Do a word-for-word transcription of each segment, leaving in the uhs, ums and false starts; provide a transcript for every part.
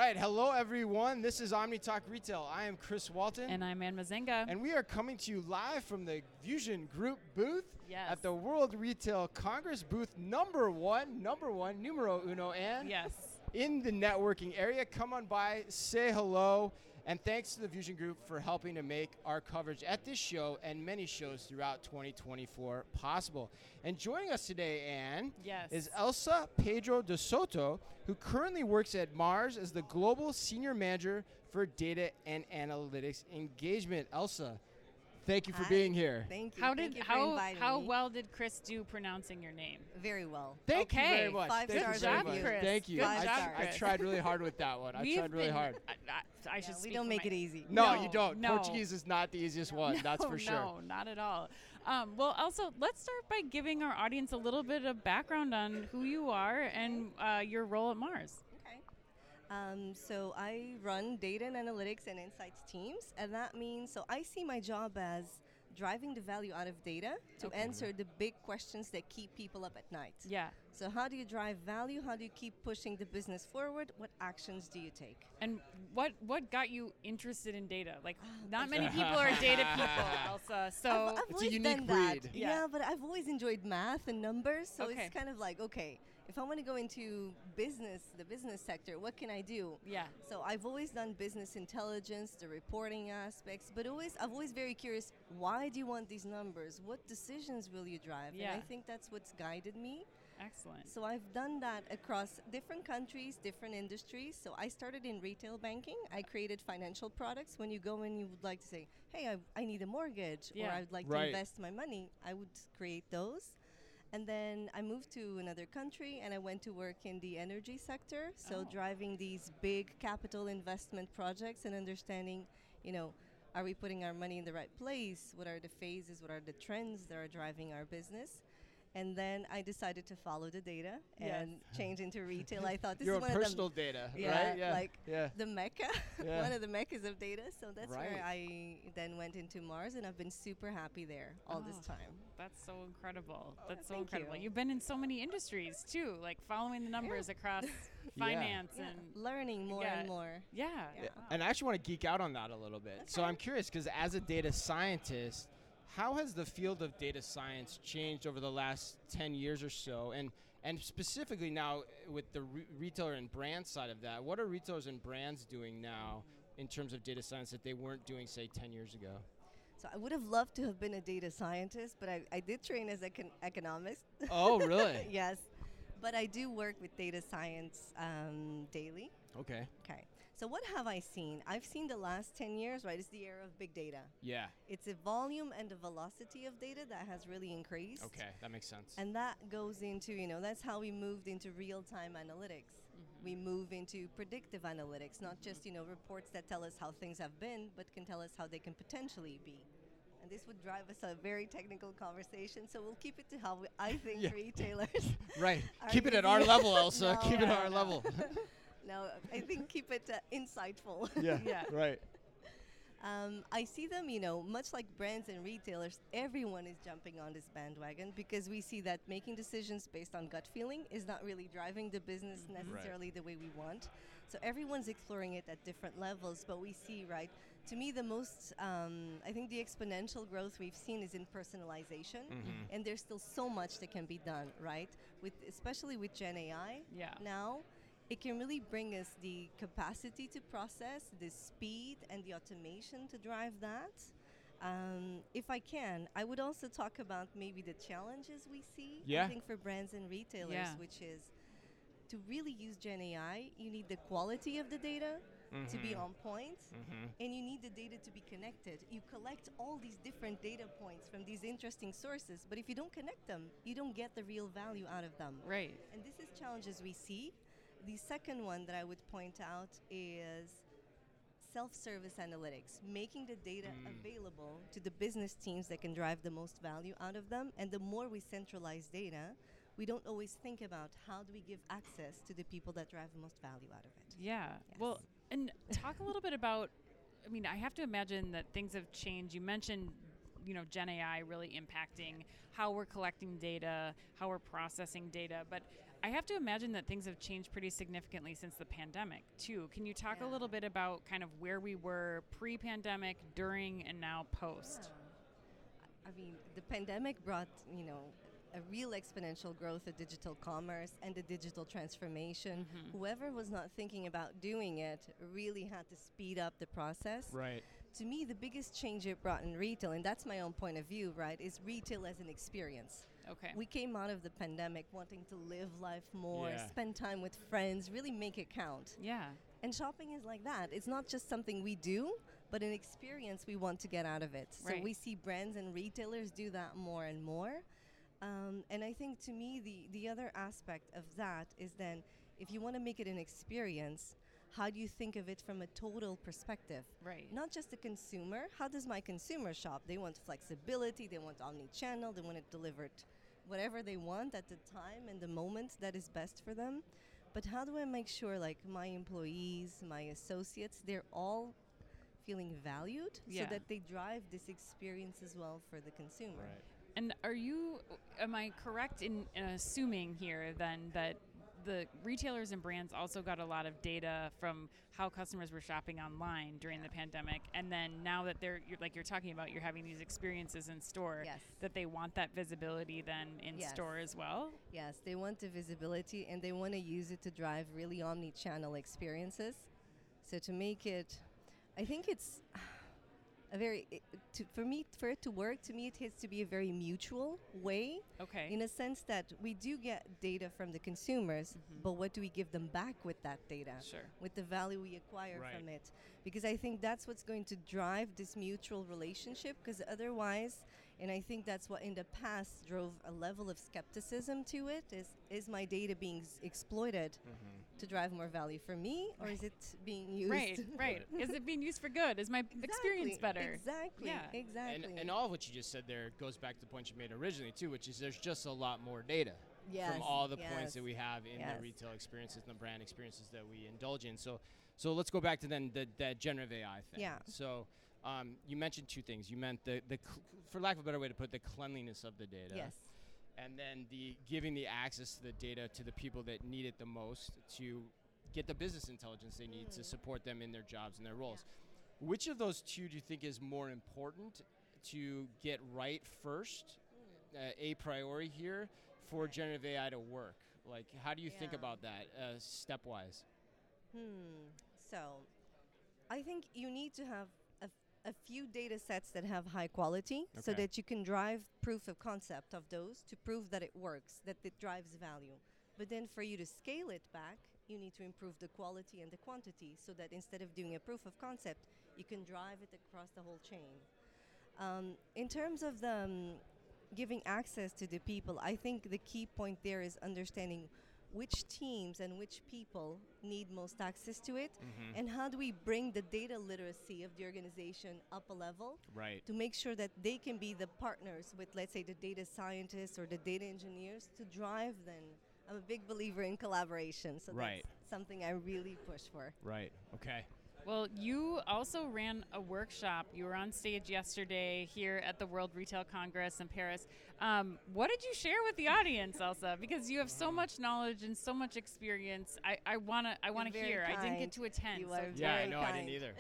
right. Hello, everyone. This is Omni Talk Retail. I am Chris Walton. And I'm Ann Mazenga. And we are coming to you live from the Vusion Group booth yes. at the World Retail Congress booth number one, number one, numero uno, and yes. in the networking area. Come on by, say hello, and thanks to the Vusion Group for helping to make our coverage at this show and many shows throughout twenty twenty-four possible. And joining us today, Ann, yes. is Elsa Pedro de Soto, who currently works at Mars as the Global Senior Manager for Data and Analytics Engagement. Elsa, thank you for Hi. being here. Thank you. How Thank did you for how inviting how me. well did Chris do pronouncing your name? Very well. Thank you Okay. very much. Five Thank stars you very job, much. Chris. Thank you. Good I, job, I Chris. tried really hard with that one. I We've tried really been- hard. I, I, I should Yeah, speak we don't for make my- it easy. No, No, you don't. no. Portuguese is not the easiest one. That's No, for sure. No, not at all. Um, well, also, let's start by giving our audience a little bit of background on who you are and uh, your role at Mars. Okay. Um, so I run data and analytics and insights teams, and that means so I see my job as driving the value out of data to Okay. answer the big questions that keep people up at night. Yeah. So how do you drive value? How do you keep pushing the business forward? What actions do you take? And what what got you interested in data? Like, not many people are data people, Elsa. So I've, I've It's a always unique done that. breed. Yeah. Yeah. but I've always enjoyed math and numbers, so Okay. it's kind of like, okay, if I want to go into business, the business sector, what can I do? yeah. So I've always done business intelligence, the reporting aspects, but always I've always very curious, why do you want these numbers? What decisions will you drive? Yeah. And I think that's what's guided me. Excellent. So I've done that across different countries, different industries. So I started in retail banking. I created financial products. When you go in, you would like to say, hey, I, I need a mortgage, or Yeah. I'd like Right. to invest my money. I would create those. And then I moved to another country and I went to work in the energy sector. So Oh. driving these big capital investment projects and understanding, you know, are we putting our money in the right place? What are the phases? What are the trends that are driving our business? And then I decided to follow the data Yes. and change into retail. I thought this Your is one personal of the data, yeah, right? Yeah. like yeah. the mecca, Yeah. one of the meccas of data. So that's Right. where I then went into Mars, and I've been super happy there all this Oh. time. That's so incredible. Oh, That's so thank incredible. you. You've been in so many industries too, like following the numbers across finance Yeah, and learning more yeah. and more. yeah. Yeah. Yeah, And I actually want to geek out on that a little bit. So Okay. I'm curious because as a data scientist, how has the field of data science changed over the last ten years or so? And and specifically now with the re- retailer and brand side of that, what are retailers and brands doing now in terms of data science that they weren't doing, say, ten years ago? So I would have loved to have been a data scientist, but I, I did train as an econ- economist. Oh, really? Yes. But I do work with data science um, daily. Okay. Okay. So what have I seen? I've seen the last ten years, right? It's the era of big data. Yeah. It's the volume and the velocity of data that has really increased. Okay, that makes sense. And that goes into, you know, that's how we moved into real-time analytics. We move into predictive analytics, not just, you know, reports that tell us how things have been, but can tell us how they can potentially be. And this would drive us a very technical conversation, so we'll keep it to how we, I think Yeah. retailers Right. are Keep it at using our it. level, Elsa. No, Keep it at no, our no. level. No, I think keep it uh, insightful. yeah. Yeah. Right. Um, I see them, you know, much like brands and retailers, everyone is jumping on this bandwagon because we see that making decisions based on gut feeling is not really driving the business necessarily the way we want. So everyone's exploring it at different levels, but we see, right, to me the most, um, I think the exponential growth we've seen is in personalization, Mhm. and there's still so much that can be done, right, with especially with Gen A I Yeah. now. It can really bring us the capacity to process, the speed, and the automation to drive that. Um, if I can, I would also talk about maybe the challenges we see, Yeah. I think, for brands and retailers, Yeah. which is to really use Gen A I, you need the quality of the data to be Mhm. on point, Mhm. and you need the data to be connected. You collect all these different data points from these interesting sources, but if you don't connect them, you don't get the real value out of them. Right. And this is challenges we see. The second one that I would point out is self-service analytics, making the data Mm. available to the business teams that can drive the most value out of them. And the more we centralize data, we don't always think about how do we give access to the people that drive the most value out of it. Yeah. Yes. Well, and talk a little bit about, I mean, I have to imagine that things have changed. You mentioned, you know, Gen A I really impacting how we're collecting data, how we're processing data, but I I have to imagine that things have changed pretty significantly since the pandemic, too. Can you talk Yeah. a little bit about kind of where we were pre-pandemic, during, and now post? Yeah. I mean, the pandemic brought, you know, a real exponential growth of digital commerce and the digital transformation. Mhm. Whoever was not thinking about doing it really had to speed up the process. Right. To me, the biggest change it brought in retail, and that's my own point of view, right, is retail as an experience. Okay. We came out of the pandemic wanting to live life more, Yeah. spend time with friends, really make it count. yeah. And shopping is like that. It's not just something we do, but an experience we want to get out of it. So Right. we see brands and retailers do that more and more. Um, and I think to me, the, the other aspect of that is then if you want to make it an experience, how do you think of it from a total perspective? Right. Not just the consumer. How does my consumer shop? They want flexibility, they want omni-channel, they want it delivered whatever they want at the time and the moment that is best for them. But how do I make sure like my employees, my associates, they're all feeling valued Yeah. so that they drive this experience as well for the consumer? Right. And are you, am I correct in, in assuming here then that the retailers and brands also got a lot of data from how customers were shopping online during the pandemic, and then now that they're, you're, like you're talking about, you're having these experiences in store, Yes. that they want that visibility then in Yes. store as well? Yes, they want the visibility and they want to use it to drive really omni-channel experiences. So to make it, I think it's a very, it, to, for me, for it to work, to me it has to be a very mutual way, Okay. in a sense that we do get data from the consumers, Mhm. but what do we give them back with that data? Sure. With the value we acquire Right. from it. Because I think that's what's going to drive this mutual relationship, because otherwise, and I think that's what in the past drove a level of skepticism to it, is is my data being s- exploited Mm-hmm. to drive more value for me, or is it being used? Right, right. Is it being used for good? Is my experience Exactly, better? Exactly, Yeah. exactly. And, and all of what you just said there goes back to the point you made originally too, which is there's just a lot more data yes, from all the yes. points that we have in Yes. the retail experiences and the brand experiences that we indulge in. So, so let's go back to then the that generative A I thing. Yeah. So, um, you mentioned two things. You meant the the cl- for lack of a better way to put it, the cleanliness of the data. Yes. And then the giving the access to the data to the people that need it the most to get the business intelligence they need to Mm. support them in their jobs and their roles. Which of those two do you think is more important to get right first, uh, a priori here, for Right. generative A I to work? Like, how do you think Yeah. about that uh, stepwise? Hmm. So, I think you need to have a, f- a few data sets that have high quality so Okay. that you can drive proof of concept of those to prove that it works, that it drives value. But then for you to scale it back, you need to improve the quality and the quantity so that instead of doing a proof of concept, you can drive it across the whole chain. Um, in terms of the um, giving access to the people, I think the key point there is understanding which teams and which people need most access to it, Mm-hmm. and how do we bring the data literacy of the organization up a level Right. to make sure that they can be the partners with, let's say, the data scientists or the data engineers to drive them. I'm a big believer in collaboration, so Right. that's something I really push for. Right. Okay. Well, you also ran a workshop. You were on stage yesterday here at the World Retail Congress in Paris. Um, what did you share with the audience, Elsa? Because you have so much knowledge and so much experience. I, I wanna I wanna very hear. I didn't kind. get to attend. You so are tell Yeah, I very know. I didn't kind. either.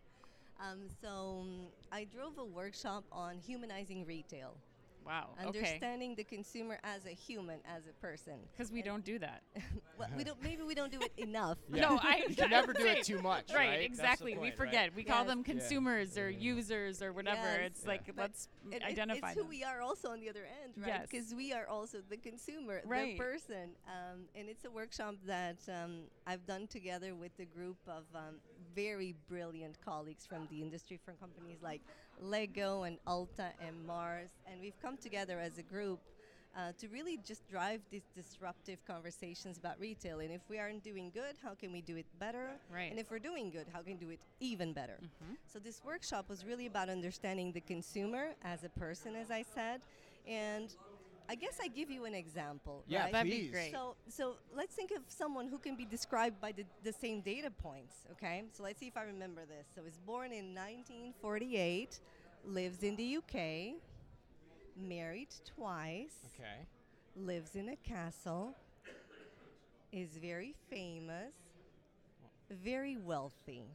Um, so um, I drove a workshop on humanizing retail, Wow. Okay. understanding the consumer as a human, as a person. Because we don't do that. Well, we don't. Maybe we don't do it enough. Yeah. No, I You can never do it too much, right? Right, That's the exactly. we point, right? forget. We call Yes. them Yeah. consumers or Yeah. users or whatever. Yes. It's Yeah. like But let's It- it- identify it's who them. we are also on the other end, right? Yes. Because we are also the consumer, Right. the person. Um, and it's a workshop that um, I've done together with a group of um, very brilliant colleagues from the industry, from companies like Lego and Ulta and Mars. And we've come together as a group uh, to really just drive these disruptive conversations about retail. And if we aren't doing good, how can we do it better? Right. And if we're doing good, how can we do it even better? Mhm. So this workshop was really about understanding the consumer as a person, as I said. And I guess I give you an example. Yeah, right? That'd be please. great. So, so let's think of someone who can be described by the, the same data points, okay? So let's see if I remember this. So was born in nineteen forty-eight, lives in the U K, married twice, Okay. lives in a castle, is very famous, very wealthy.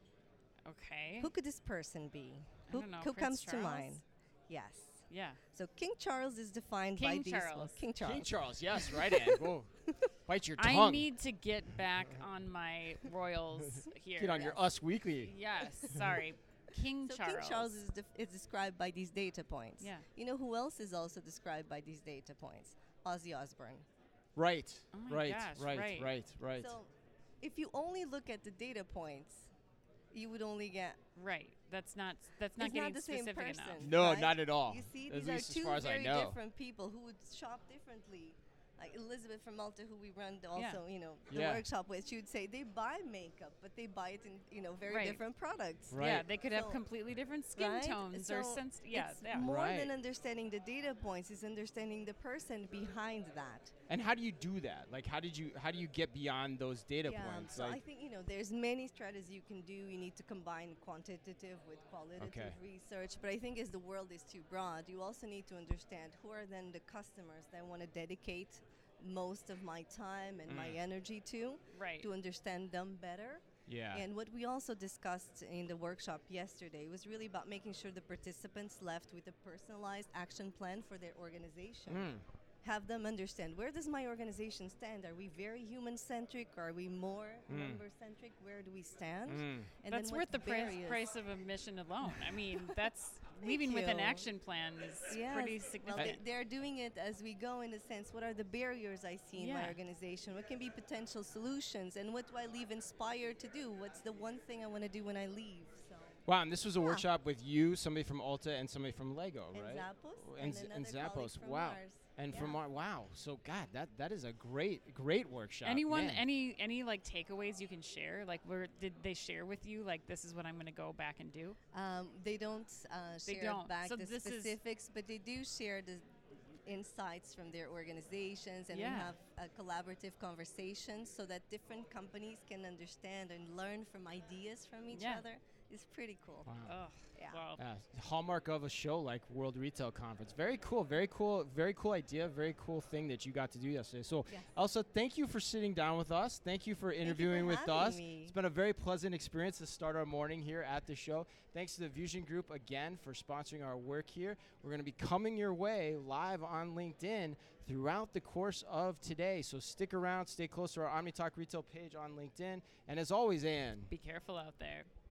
Okay. Who could this person be? I Who, don't know, who Prince comes to Charles? mind? Yes. Yeah. So King Charles is defined by King these. Charles. Well, King Charles. King Charles, yes, right, Ann. Whoa. Bite your I tongue. need to get back on my royals here. Get on your Yes. Us Weekly. Yes, sorry. King So Charles. King Charles is, def- is described by these data points. Yeah. You know who else is also described by these data points? Ozzy Osbourne. Right, Oh my right, gosh, right, right. right, right. So if you only look at the data points, you would only get. Right. That's not that's not It's getting not the same specific person. enough. No, right? not at all. You see, At these are least as two far as I very know. different people who would shop differently. Like Elizabeth from Malta, who we run the also, Yeah. you know, the Yeah. workshop with, she would say they buy makeup, but they buy it in, you know, very Right. different products. Right. Yeah, they could have So- completely different skin Right? tones or So sense. Yeah, it's yeah. more Right. than understanding the data points is understanding the person behind that. And how do you do that? Like, how did you how do you get beyond those data yeah, points? so I Like, think you know there's many strategies you can do. You need to combine quantitative with qualitative Okay. research. But I think as the world is too broad, you also need to understand who are then the customers that I want to dedicate most of my time and my Mm. energy to Right. to understand them better. yeah. And what we also discussed in the workshop yesterday was really about making sure the participants left with a personalized action plan for their organization. Mm. Have them understand, where does my organization stand? Are we very human-centric? Are we more Mm. member-centric? Where do we stand? Mm. And That's then worth what the price, barriers- price of a mission alone. I mean, that's leaving with an you. action plan is Yes. pretty Well, significant. they, they're doing it as we go in a sense. What are the barriers I see in my Yeah. organization? What can be potential solutions? And what do I leave inspired to do? What's the one thing I want to do when I leave? So, Wow, and this was a Yeah. workshop with you, somebody from Ulta, and somebody from Lego, and right? Zappos, And and, Z- and another colleague Zappos, from wow. Mars. And Yeah. from our, wow, so God, that that is a great great workshop. Anyone, Man. any, any like takeaways you can share? Like, where did they share with you? Like, this is what I'm going to go back and do. Um, they don't uh, They share don't. back So the this is- specifics, but they do share the insights from their organizations, and Yeah. we have uh, collaborative conversations so that different companies can understand and learn from ideas from each Yeah. other. It's pretty cool. Wow. Oh, Yeah. wow. Uh, hallmark of a show like World Retail Conference. Very cool, very cool, very cool idea, very cool thing that you got to do yesterday. So, Yes. Elsa, thank you for sitting down with us. Thank you for interviewing with having us. me. It's been a very pleasant experience to start our morning here at the show. Thanks to the Fusion Group again for sponsoring our work here. We're going to be coming your way live on LinkedIn throughout the course of today. So stick around, stay close to our OmniTalk Retail page on LinkedIn. And as always, Ann. Be careful out there.